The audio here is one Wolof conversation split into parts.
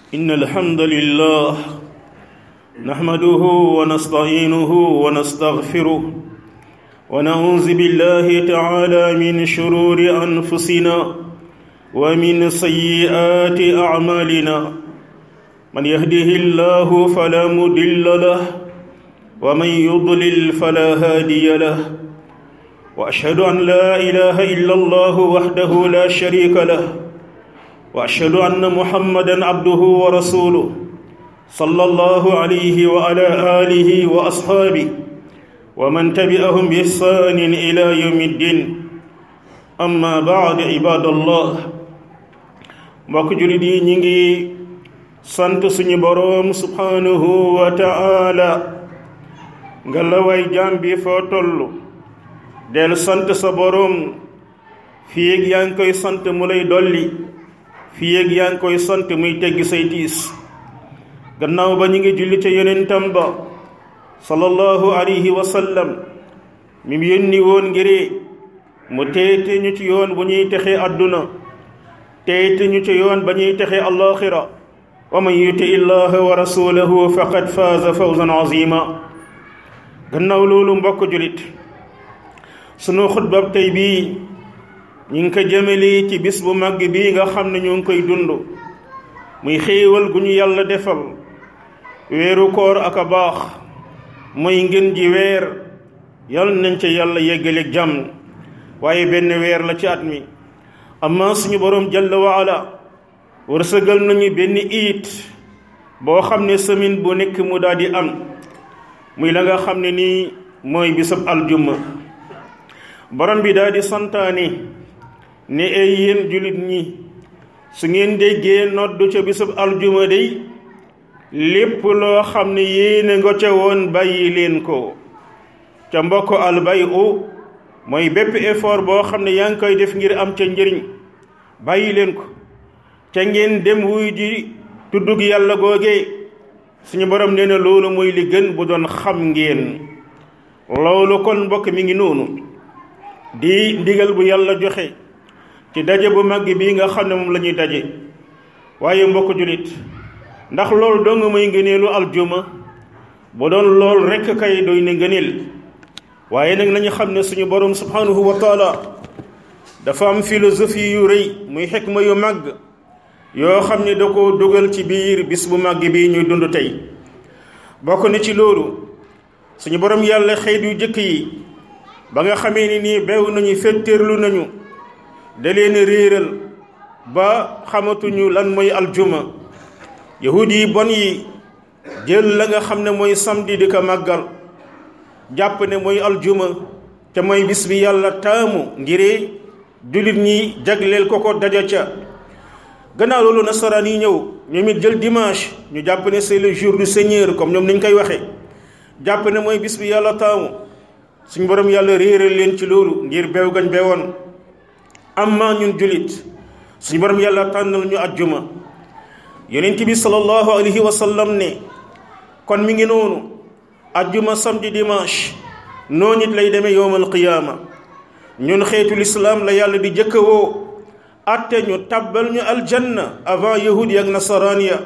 إن الحمد لله نحمده ونستعينه ونستغفره ونعوذ بالله تعالى من شرور أنفسنا ومن سيئات أعمالنا من يهده الله فلا مضل له ومن يضلل فلا هادي له وأشهد أن لا إله إلا الله وحده لا شريك له وأشهد أن محمدا عبده ورسوله صلى الله عليه وعلى آله وأصحابه ومن تبعهم بإحسان إلى يوم الدين أما بعد عباد الله mbokk jullit yi ñi ngi sant suñu boroom subhanahu wa ta'ala nga la way jaam bi foo tollu del sant sa boroom fii ak yaa ngi koy sant mu lay dolli fii ak yaa ngi koy sant muy teggi say tiis gannaaw ba ñu ngi julli ca yonentam ba sallallahu alayhi wa sallam mi mu yónni woon ngir mu teete ñu ci yoon bu ñuy texee àdduna teete ñu ci yoon ba ñuy texee allaaxira wa man yuti illaha wa rasulahu faqad faaza fawzan azima gannaaw loolu mbokk julit sunu xutbab tey bii ñu ngi ko jëmale ci bis bu màgg bii nga xam ne ñu ngi koy dund muy xéewal gu ñu yàlla defal weeru koor ak a baax muy ngën ji weer yal nañ ca yàlla yeggaleeg jàmm waaye benn weer la ci at mi amma suñu boroom jalla wa ala wërsëgal nañu benn iit boo xam ne semaine bu nekk mu daal di am muy la nga xam ne nii mooy bisab aljuma borom bi daal di santaane ne ay yéen jullit ñi su ngeen déggee noddu ca bisub aljuma day lépp loo xam ne yéene nga ca woon bàyyi leen ko ca mbokk albayu mooy bépp effort boo xam ne yaa ngi koy def ngir am ca njëriñ bàyyi leen ko ca ngeen dem wuy ji tuddug yàlla googee suñu borom nee na loolu mooy li gën bu doon xam ngeen loolu kon mbokk mi ngi noonu di ndigal bu yàlla joxe ci daje bu mag bii nga xam ne moom la ñuy daje waaye mbokk julit ndax loolu doo nga may ngëneelu aljuma bu doon lool rekk kay doy ne ngëneel waaye nag nañu xam ne suñu borom subhanahu wa taala dafa am philosophie yu rëy muy xikma yu màgg yoo xam ne da ko dugal ci biir bis bu màgg bii ñuy dund tey bokk na ci loolu suñu borom yàlla xeet yu jëkk yi ba nga xamee ni nii beew nañu fetteerlu nañu da leen réeral ba xamatuñu lan mooy aljuma yahud yi bon yi jël la nga xam ne mooy samedi di ko màggal jàpp ne mooy aljuma te mooy bis bi yàlla taamu ngir jullit ñi jagleel ko daja ca gannaaw loolu nasaraan yi ñëw ñoom it jël dimanche ñu jàpp ne c'est le jour du Seigneur comme ñoom nañ koy waxee jàpp ne mooy bis bi yàlla taamu suñ borom yàlla réeral leen ci loolu ngir beew gañ beewoon amma ñun jullit suñu borom yàlla tànnal ñu ajjuma yonent bi sallallahu alayhi wa sallam ne kon mi ngi noonu ajjuma samedi dimanche noonu it lay demee yowmal qiyaama ñun xeetul islaam la yàlla di jëkka woo atte ñu tabbal ñu aljanna avant yahudi ak nasaraan ya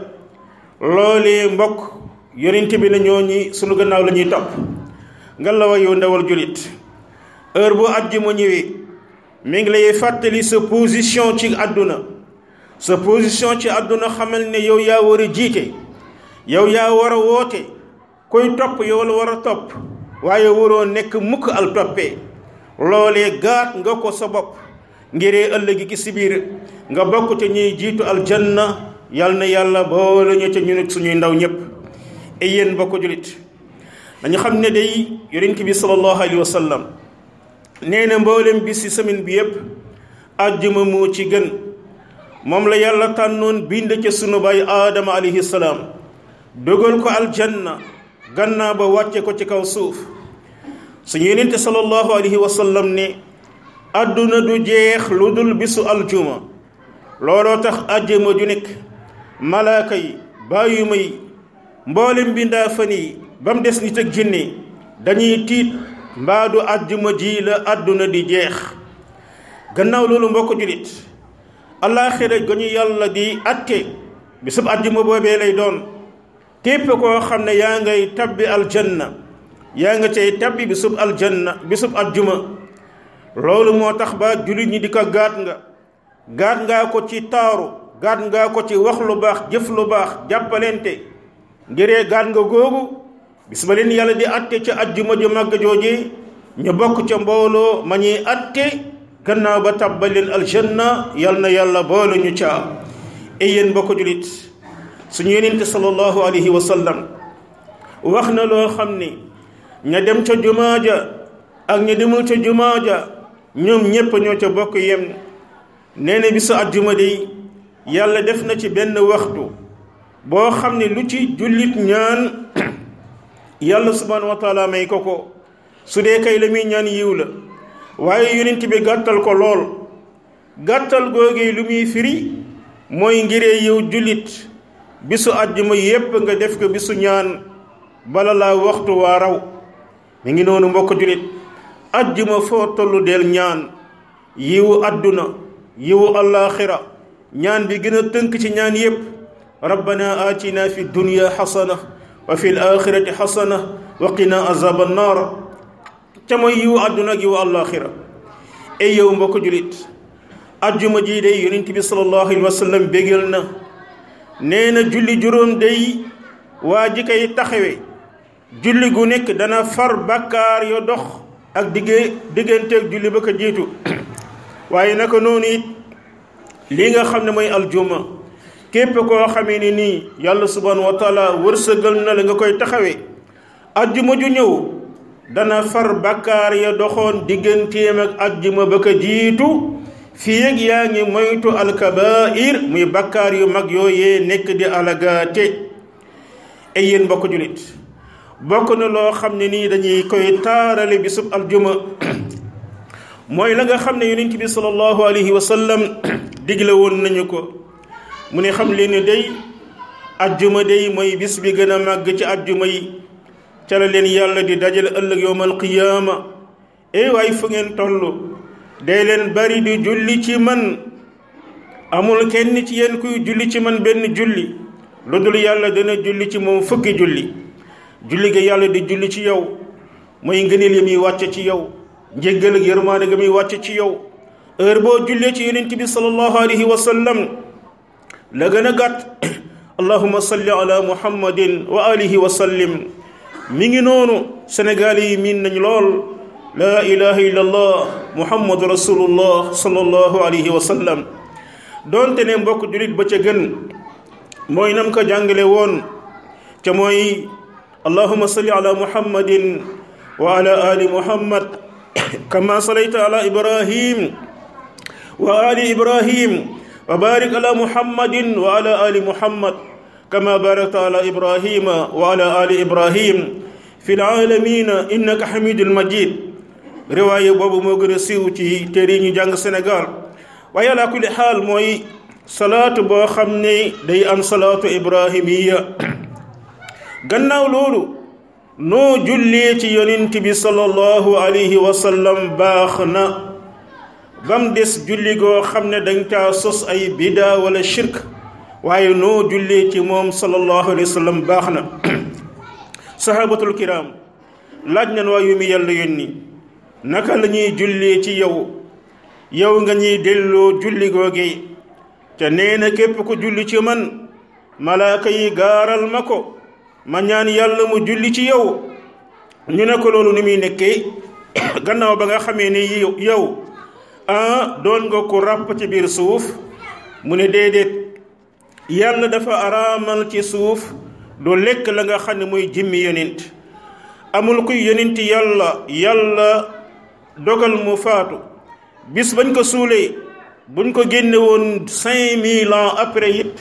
loolee mbokk yonent bi ne ñooñi sunu gannaaw la ñuy topp nga la wa yow ndawal jullit heure bu ajjuma ñëwee mi ngi lay fàttali sa position ci àdduna sa position ci àdduna xamal ne yow yaa war a jiite yow yaa war a woote koy topp yow la war a topp waaye waroo nekk mukk al toppee loolee gaat nga ko sa bopp ngiree ëllëgi ki si biir nga bokk te ñuy jiitu aljanna yal na yàlla boole ñu ca ñu nekk suñuy ndaw ñépp et yéen bokk julit dañu xam ne day yonent bi sallallahu alayhi wa sallam nee na mboolem bis ci semaine bi yépp àjjuma moo ci gën moom la yàlla tànnoon bind ca sunu baay aadama alayhi salaam dogal ko aljanna gannaaw ba wàcce ko ci kaw suuf suñu yonente sallallahu alayhi wa sallam ne àdduna du jeex lu dul bisu aljuma looloo tax àjjuma ju nekk malaaka yi bàyyuma yi mboolem bindaa fan yi ba mu des nit ak jinne dañuy tiit mbaadu àjjuma ji la àdduna di jeex gannaaw loolu mbokk julit allaaxira ga ñu yàlla di atte bisub àjjuma boobee lay doon képp koo xam ne yaa ngay tabbi aljanna yaa nga cay tabbi bisub aljanna bisub àjjuma loolu moo tax ba jullit ñi di ko gaat ngaa ko ci taaru gaat ngaa ko ci wax lu baax jëf lu baax jàppalente ngiree gaat nga googu bis ba leen yàlla di atte ca àjjuma ju màgg jooje ñu bokk ca mbooloo ma ñuy atte gannaaw ba tabbal leen aljanna yal na yàlla boole ñu ca ay yéen mbokk julit suñu yonente sallallahu alayhi wa sallam wax na loo xam ni ña dem ca jumaa ja ak ña demul ca jumaa ja ñoom ñépp ñoo ca bokk yem nee na bisu àjjuma day yàlla def na ci benn waxtu boo xam ne lu ci jullit ñaan yàlla subhanahu wa taala may ko su dee kay la muy ñaan yiw la waaye yonent bi gàttal ko lool gàttal googee lu muy firi mooy ngiree yow jullit bisu àjjuma yépp nga def ko bisu ñaan bala laa waxtu waa raw mi ngi noonu mbokk jullit àjjuma foo tollu del ñaan yiwu àdduna yiwu allaaxira ñaan bi gën a tënk ci ñaan yépp rabbana atina fi dunya xasana wa fi l-axirati xasana wa qina azaba annar ca mooy yiwu àdduna ak yiwu allaaxira ay yow mbokk julit àjjuma ji day yonent bi sallallahu alayhi wa sallam bégal na nee na julli juróom day waa ji koy taxawe julli gu nekk dana far bàkkaar yo dox ak digganteeg julli ba ko jiitu waaye naka noonu it lii nga xam ne mooy aljuma képp koo xamee ni nii yàlla subhanahu wa taala wërsëgal na la nga koy taxawee ajjuma ju ñëw dana far bakkaar ya doxoon digganteem ak ajjuma ba ko jiitu fii ak yaa ngi moytu alkabair muy bakkaar yu mag yooyee nekk di alagaate ay yéen mbokk julit bokk na loo xam ne nii dañuy koy taarale bisub aljuma mooy la nga xam ne yonent bi sallallahu alayhi wa sallam digle woon nañu ko mu ne xam leen ne day ajjuma day mooy bis bi gën a màgg ci ajjuma yi ca la leen yàlla di dajale ëllëg yowmal qiyaama waay fu ngeen toll day leen bari di julli ci man amul kenn ci yéen kuy julli ci man benn julli lu dul yàlla dana julli ci moom fukki julli julli ga yàlla di julli ci yow mooy ngëneel yi muy wàcce ci yow njéggal ak yërmaande ga muy wàcce ci yow heure boo jullee ci yonent bi sallallahu alayhi wa sallam la gën a gàtt allahumma salli ala muhammadin wa alihi wa sallim mi ngi noonu Sénégal yi miin nañ lool laa ilaha illallah muhammadu rasulullah sallallahu alayhi wa sallam doonte ne mbokk julit ba ca gën mooy nam ko jàngale woon ca mooy allahumma salli ala muhammadin wa ala ali muhammad kama sallayta ala ibrahim wa ali ibrahim wa barik ala muhammadin wa ala ali muhammad kama barakta ala ibrahima wa ala ali ibrahim fi l'alamina innaka hamidul majid riwaaye boobu moo gën a siiw ci téere yi ñu jàng Sénégal waaye ala kulli xaal mooy salaatu boo xam ne day am salaatu ibrahimiya gannaaw loolu noo jullee ci yonent bi sallallahu alayhi wa sallam baax na bam des julli goo xam ne dañ caa sos ay bida wala shirk waaye noo jullee ci moom sallallahu alayhi wa sallam baax na sahabatul kiram laaj nañ waa yu mi yàlla yónni naka la ñuy jullee ci yow nga ñuy delloo julli googe te nee na képp ku julli ci man malaaka yi gaaral ma ko ma ñaan yàlla mu julli ci yow ñu ne ko loolu ni muy nekkee gannaaw ba nga xamee ne yow doon nga ko ràpp ci biir suuf mu ne déedéet yàlla dafa araamal ci suuf du lekk la nga xam ne mooy jëmmi yonent amul kuy yonent yàlla dogal mu faatu bis bañ ko suulee buñ ko génne woon 5000 ans après it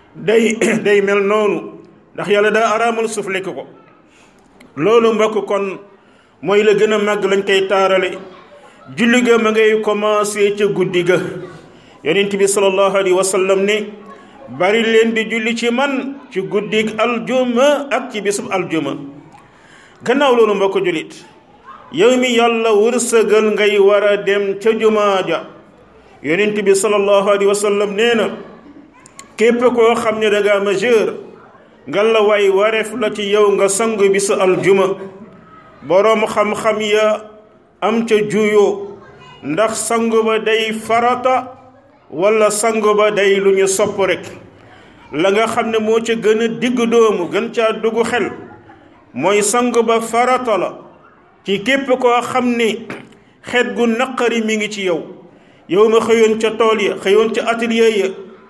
day mel noonu ndax yàlla daa araamal suuf lekk ko loolu mbokk kon mooy la gën a màgg lañ koy taarale julli ga ma ngay commencé ca guddi ga yonent bi sallallahu alayhi wa sallam ne bari leen di julli ci man ci guddig aljuma ak ci bisub aljuma gannaaw loolu mbokk jullit yow mi yàlla wërsëgal ngay war a dem ca jumaa ja yonent bi sallallahu alayhi wa sallam nee na képp koo xam ne da ngaa majeur ngalla waay wareef la ci yow nga sang bisu aljuma. boroom xam-xam ya am ca juyoo ndax sangu ba day farata wala sangu ba day lu ñu sopp rek. la nga xam ne moo ca gën a digg doomu gën caa dugg xel mooy sangu ba farata la ci képp koo xam ne xeet gu naqari mi ngi ci yow ma xëyoon ca tool ya xëyoon ca atelier ya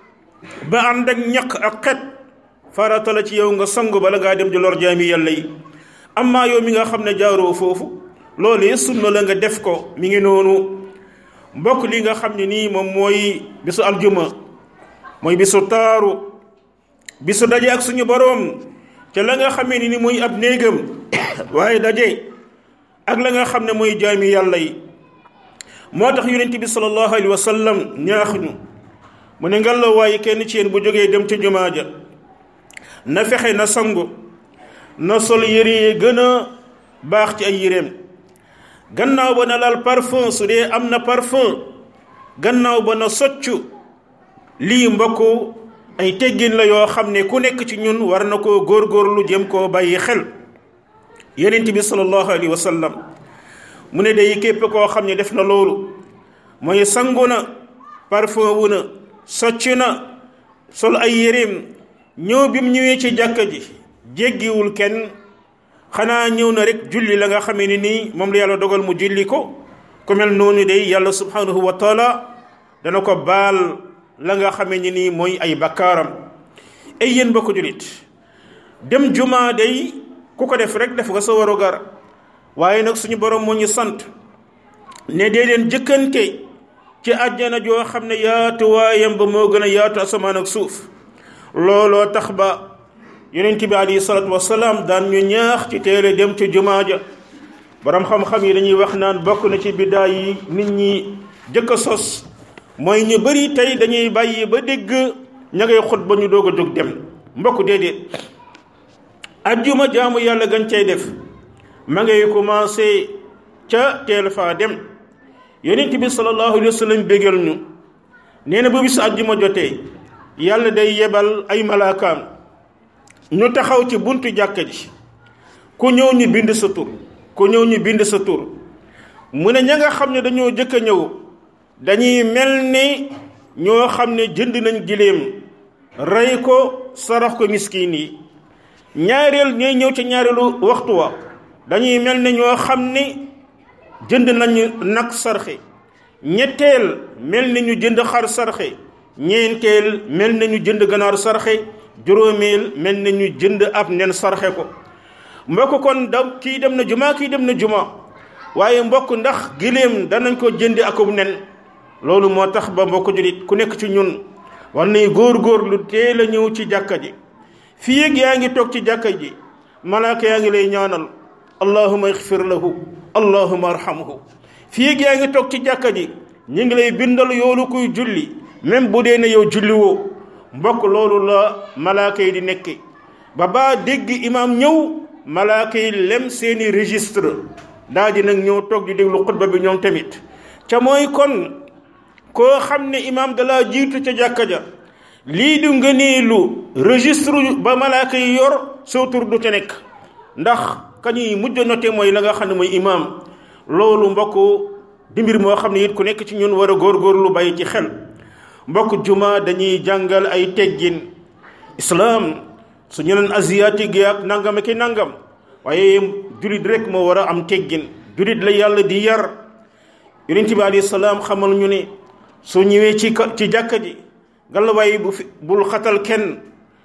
ba ànd ak ñaq ak xet farata la ci yow nga sangu bala ngaa dem di lor jaami yàlla yi. amma yow mi nga xam ne jaaroo foofu loolu sunna la nga def ko mi ngi noonu. mbokk li nga xam ne nii moom mooy bisu aljuma mooy bisu taaru bisu daje ak suñu boroom ca la nga xamee ni mooy ab néegam waaye daje ak la nga xam ne mooy jaami yàlla yi. moo tax yonent bi sallallahu alayhi wa sallam ñaax ñu mu ne ngalla waaye kenn ci yéen bu jógee dem ca jumaa ja na fexe na sangu na sol yére yi gën a baax ci ay yéreem. gannaaw ba na laal parfum su dee am na parfum. gannaaw ba na soccu. lii mbokk ay teggin la yoo xam ne ku nekk ci ñun war na koo góorgóorlu jëm koo bàyyi xel. yonent bi sallallahu alayhi wa sallam mu ne day képp koo xam ne def na loolu mooy sangu na parfum wu na socc na sol ay yéreem ñëw bi mu ñëwee ci jàkka ji jéggiwul kenn xanaa ñëw na rek julli la nga xamee ni nii moom la yàlla dogal mu julli ko ku mel noonu day yàlla subhanahu wa taala dana ko baal la nga xamee ni nii mooy ay bakkaaram. ay yéen ba ko jullit dem jumaa day ku ko def rek def nga sa warugar waaye nag suñu borom moo ñu sant ne dee leen jëkkante ci àjjana joo xam ne yaatuwaayam ba moo gën a yaatu asamaan ak suuf. looloo tax ba yonent bi alayhi salaatu wasalaam daan ñu ñaax ci teele dem ci jumaa ja. borom xam-xam yi dañuy wax naan bokk na ci biddaa yi nit ñi jëkk a sos mooy ñu bari tey dañuy bàyyi ba dégg ña ngay xutba ñu doog a jóg dem. mbokk déedéet ajjuma jaamu yàlla gañ cay def ma ngay commencé ca teel faa dem. yonent bi sallallahu alayhi wa sallam bégal ñu nee na ba bisu ajjuma jotee yàlla day yebal ay malaakaam ñu taxaw ci buntu jàkka ji ku ñëw ñu bind sa tur ku ñëw ñu bind sa tur. mu ne ña nga xam ne dañoo jëkk a ñëw dañuy mel ni ñoo xam ne jënd nañ giléem rey ko sarax ko miskin yi. ñaareel ñooy ñëw ci ñaareelu waxtu wa dañuy mel ne ñoo xam ne jënd nañu nag sarxe. ñetteel mel ni ñu jënd xar sarxe. ñeenteel mel na ñu jënd ganaar sarxe. juróomeel mel na ñu jënd ab nen sarxe ko. mbokk kon kii dem na juma kii dem na juma waaye mbokk ndax giléem danañ ko jënd akub nen. loolu moo tax ba mbokk julit ku nekk ci ñun war nay góorgóorlu teel a ñëw ci jàkka ji. fii yéeg yaa ngi toog ci jàkka ji malaaka yaa ngi lay ñaanal allahuma ixfir lahu allahuma arhamhu. fii yéeg yaa ngi toog ci jàkka ji ñu ngi lay bindal yoolu kuy julli même bu dee ne yow julli woo. mbokk loolu la malaaka yi di nekke ba baa dégg imaam ñëw malaaka yi lem seeni registre daa di nag ñëw toog di déglu xutba bi ñoom tamit. ca mooy kon koo xam ne imaam dalaa jiitu ca jàkka ja lii du ngëneelu registre ba malaaka yi yor soo tur du ca nekk ndax kañuy mujj noté mooy la nga xam ne mooy imaam. loolu mbokk di mbir moo xam ne it ku nekk ci ñun war a góorgóorlu bàyyi ci xel. mbokk juma dañuy jàngal ay teggin islaam su ñu leen asiatique yi ak nangam ak nangam waaye julit rek moo war a am teggin. julit la yàlla di yar. yonent bi alayhi salaam xamal ñu ne su ñëwee ci jàkka ji galawaay bul xatal kenn.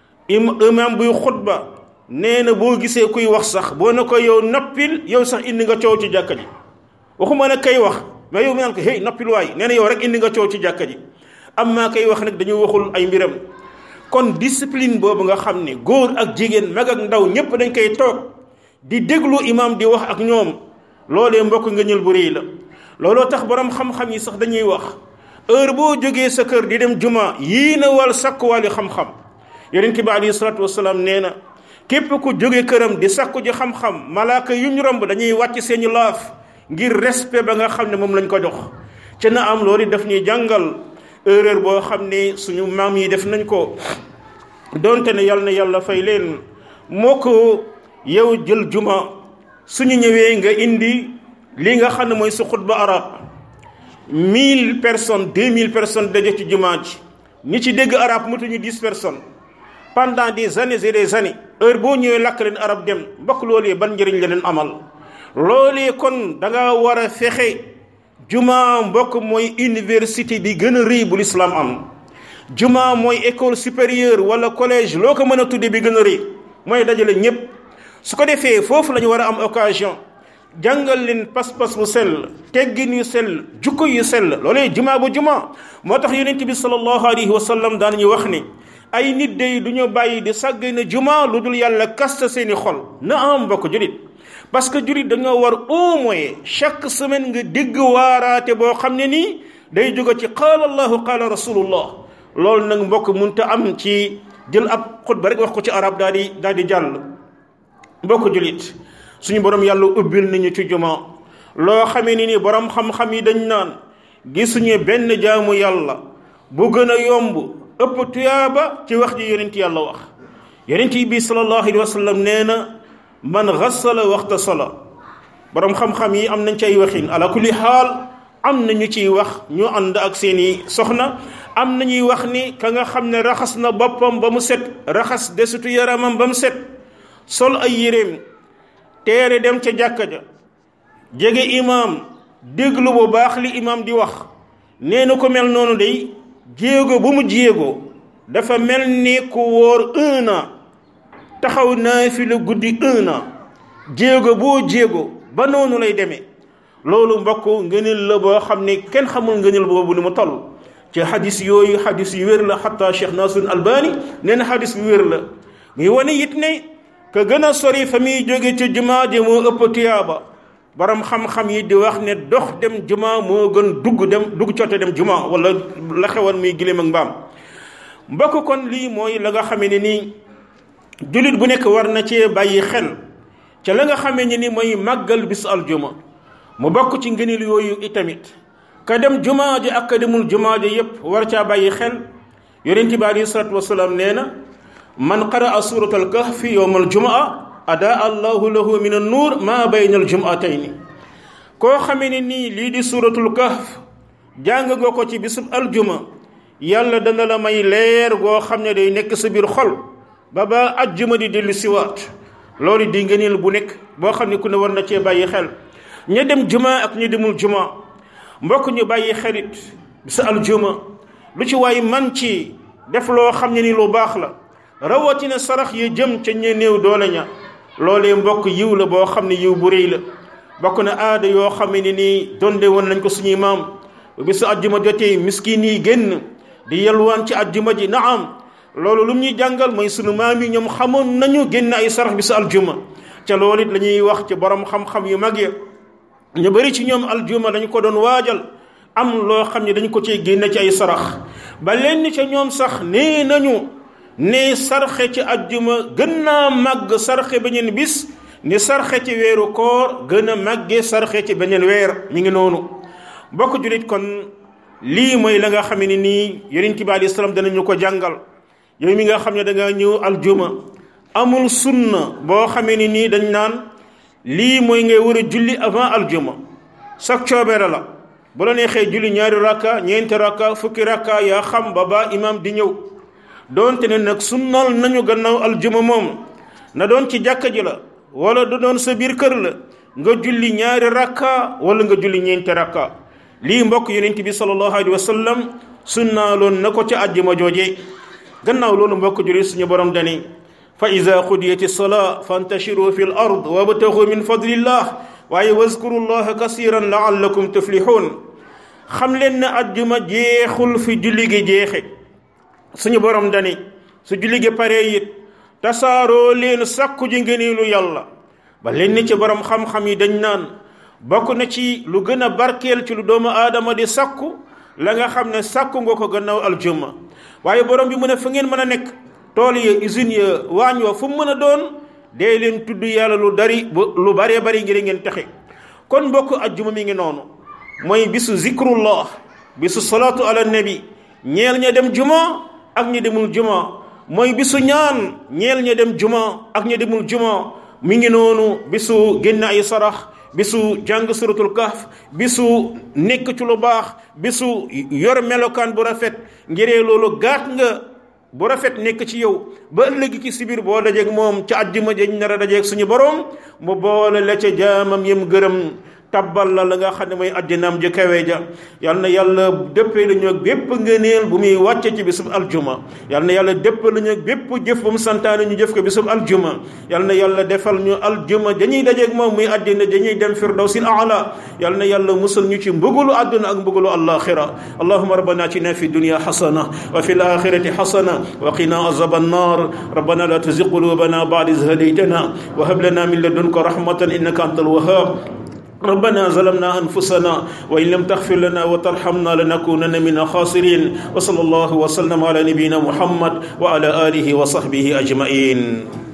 imaam buy xutba nee na boo gisee kuy wax sax boo ne ko yow noppil yow sax indi nga coow ci jàkka ji. waxuma ne kay wax mais yow mi naan ko hey noppil waay nee na yow rek indi nga coow ci jàkka ji. am maa koy wax nag dañuy waxul ay mbiram. kon discipline boobu nga xam ne góor ak jigéen mag ak ndaw ñépp dañ koy toog di déglu imaam di wax ak ñoom loolee mbokk nga ñël bu rëy la. looloo tax borom xam-xam yi sax dañuy wax heure boo jógee sa kër di dem juma yii na wal sakkuwaali xam-xam. yonent bi alayhi salaatu wasalaam nee na képp ku jóge këram di sakku ji xam-xam malaaka yu ñu romb dañuy wàcc seeni laaf ngir respect ba nga xam ne moom lañ ko jox. ca na am loolu daf ñuy jàngal erreur boo xam ne suñu maam yi def nañ ko donte ne yàlla na yàlla fay leen moo ko yow jël juma suñu ñëwee nga indi li nga xam ne mooy sa xutba arab 1000 personnes 2000 personnes daje ci jumaa ji ñi ci dégg arab mutuñu 10 personnes pendant des années et des années heure boo ñëwee lakk leen arab dem mbokk loolee ban njëriñ la leen amal loolee kon da nga war a fexe juma mbokk mooy université bi gën a rëy bu l'islam am juma mooy école supérieure wala collège loo ko mën a tudde bi gën a rëy mooy dajale ñépp su ko defee foofu la ñu war a am occasion jàngal leen pas-pas bu sell teggin yu sell jukko yu sell loolee juma bu juma moo tax yonent bi sallallahu alayhi wa sallam daan ñu wax ni ay nit day du ñu bàyyi di sàgg na juma lu dul yàlla kasta seeni xol na am mbokk julit parce que julit dañoo war au moins chaque semaine nga dégg waaraate boo xam ne nii day jóge ci qaala allahu qaala rasulullah loolu nag mbokk munta am ci jël ab xutba rek wax ko ci arab daal di jàll mbokk julit suñu borom yàlla ubbil nañu ci juma loo xamee ni borom xam-xam yi dañ naan gisuñu benn jaamu yàlla bu gën a yomb ëpp tuyaaba ci wax ji yonent yàlla wax yonent bi sallallahu alayhi wa sallam nee na man ghassala waxtasala borom xam-xam yi am nañ ci ay waxin ala kulli xaal am na ñu ciy wax ñu ànd ak seeni soxna am na ñuy wax ni ka nga xam ne raxas na boppam ba mu set raxas desitu yaramam ba mu set sol ay yéreem teere dem ca jàkka ja jege imaam déglu bu baax li imaam di wax nee na ko mel noonu day jéego bu mu jéego dafa mel ni ku wóor 1 an taxaw naa fi la guddi 1 an jéego boo jéego ba noonu lay demee loolu mbokk ngëneel la boo xam ne kenn xamul ngëneel boobu ni mu toll ci xadis yooyu xadis yu wér la xataa Cheikh Nasir Albani nee na xadis yu wér la muy wane it ne ka gën a sori fa muy jóge ci jumaa ji moo ëpp tuyaaba borom xam-xam yi di wax ne dox dem jumaa moo gën dugg cote dem jumaa wala la xewoon muy giléem ak mbaam mbokk kon lii mooy la nga xamee ne nii jullit bu nekk war na cee bàyyi xel ca la nga xamee ne ni mooy màggal bis aljuma mu bokk ci ngëneel yooyu itamit ka dem jumaa ji ak ka demul jumaa ji yépp war caa bàyyi xel yonent bi alayhi salaatu wasalaam nee na man qaraa surat alkahfi yowma aljumaa adaa allahu lahu min annuur maa bayna aljumaatayni koo xamee ne nii lii di suratul kahf jàng nga ko ci bisub aljuma yàlla dana la may leer goo xam ne day nekk sa biir xol ba ajjuma di dellu siwaat loolu di ngëneel bu nekk boo xam ne ku ne war na cee bàyyi xel ña dem juma ak ña demul juma mbokk ñu bàyyi xelit bisu aljuma lu ci waay man ci def loo xam ne ni lu baax la rawatina sarax yi jëm ca ñe néew doole ña loolee mbokk yiw la boo xam ne yiw bu rëy la bokk na aada yoo xam ne nii donde woon nañ ko suñuy maam bisu ajjuma jotee miskin yi génn di yalwaan ci ajjuma ji naam loolu lu ñuy jàngal mooy sunu maam yi ñoom xamoon nañu génn ay sarax bisu aljuma ca loolu it la ñuy wax ci borom xam-xam yu mag ya ñu bari ci ñoom aljuma dañu ko doon waajal am loo xam ne dañu ko ci génne ci ay sarax ba lenn ca ñoom sax nee nañu ne sarxe ci ajjuma gën naa màgg sarxe beneen bis ni sarxe ci weeru koor gën a màggee sarxe ci beneen weer mi ngi noonu bokk julit kon lii mooy la nga xam ne nii yonent bi alayhi salaam danañu ko jàngal yow mi nga xam ne da nga ñëw aljuma amul sunna boo xamee ni nii dañ naan lii mooy ngay war a julli avant aljuma sak coobere la bu la neexee julli ñaari rakka ñeenti rakka fukki rakka yaa xam ba imam di ñëw doonte ne nag sunnal nañu gannaaw aljuma moom na doon ci jàkka ji la wala du doon sa biir kër la nga julli ñaari rakka wala nga julli ñeenti rakka lii mbokk yonent bi sallallahu alayhi wa sallam sunnaaloon na ko ci àjjuma jooje gannaaw loolu mbokk julli suñu borom dani fa ida qudiyati salaa fantashiru fi l ard wabtaxu min fadlillah waaye wazkuru llaha kasiran laallakum tuflihun xam leen ne àjjuma jeexul fi julli gi jeexe suñu borom dani su julli gi paree it tasaaroo leen sàkku ji ngëneelu yàlla ba leen ci borom xam-xam yi dañ naan bokk na ci lu gën a barkeel ci lu doomu aadama di sàkku la nga xam ne sàkku nga ko gannaaw aljuma waaye borom bi mu ne fa ngeen mën a nekk tool ya usine ya waañ wa fu mu mën a doon dee leen tudd yàlla lu baree bari ngir ngeen texe kon mbokk ajjuma mi ngi noonu mooy bisu zikrullah bisu salaatu ala nabi ñeel ña dem juma ak ñi demul juma mooy bisu ñaan ñeel ña dem juma ak ña demul juma mi ngi noonu bisu génn ay sarax bisu jàng suratul kahf bisu nekk ci lu baax bisu yor melokaan bu rafet ngiree loolu gaat nga bu rafet nekk ci yow ba ëllëg ci sibir boo dajeeg moom ca àjjuma jañ nar a dajeeg suñu borom mu boole la ca jaamam yem gërëm tabbal la nga xam ne mooy àjjanaam ji kawe ja yal na yàlla dëppee la ñu bépp ngëneel bu muy wàcce ci bisub aljuma yal na yàlla dëppee la ñu bépp jëf bu mu santaane ñu jëf ko bisub aljuma yal na yàlla defal ñu aljuma dañuy dajeeg moom muy àjjana dañuy dem firdawsil aala yal na yàlla musal ñu ci mbugulu àdduna ak mbugulu alaxira allahuma rabbana atina fi dunya xasana wa fi alaxirati xasana wa qina azab annar rabbana la tuzigh qulubana ba'da idh hadaytana wa hab lana min ladunka rahmatan innaka antal wahhab ربنا ظلمنا أنفسنا وإن لم تغفر لنا وترحمنا لنكونن من الخاسرين وصلى الله وسلم على نبينا محمد وعلى آله وصحبه أجمعين